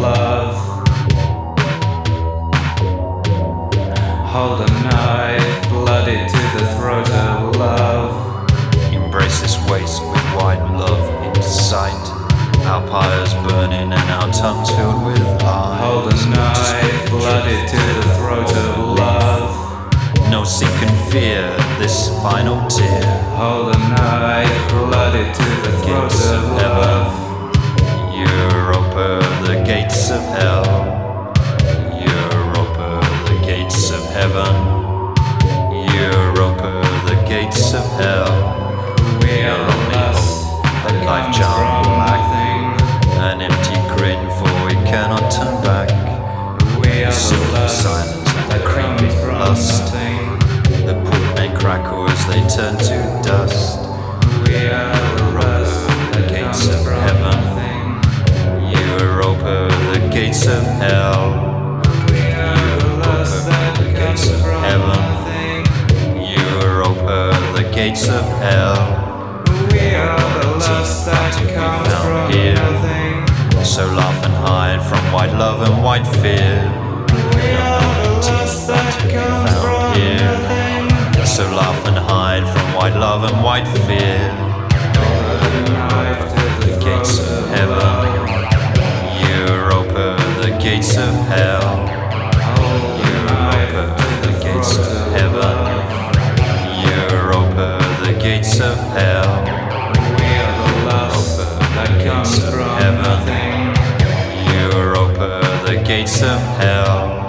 love. Hold a knife, blooded to the throat of love. Embrace this waste with wide love in sight. Our pyres burning and our tongues filled with eyes. Hold a knife, blooded to the throat of love. No sinking fear, this final tear. Hold a knife, blooded to the throat Gates of of heaven. love. Europa, the gates of hell. Europa, the gates of heaven. Europa, the gates of hell. We are the lust that life comes charm from black. nothing. An empty grin, for we cannot turn back. We are the Silky lust silence and the that creepy comes from lust. nothing. The poor men crackle as they turn to dust. We are the lust that gates comes of from heaven. nothing. Europa, the gates of hell. We are the lust that comes gates of from heaven. nothing. Europa, the gates of hell. We are the lust that comes found from here. nothing. So laugh and hide from white love and white fear. We are the lust that comes found from here. nothing. So laugh and hide from white love and white fear. Knife to the Gates throat of of heaven. love. Europa, the gates of hell. Hold a knife Europa, to the the gates throat of of heaven. love. Europa, the gates of hell. We are the lust that comes of from heaven. nothing. Europa, the gates of hell.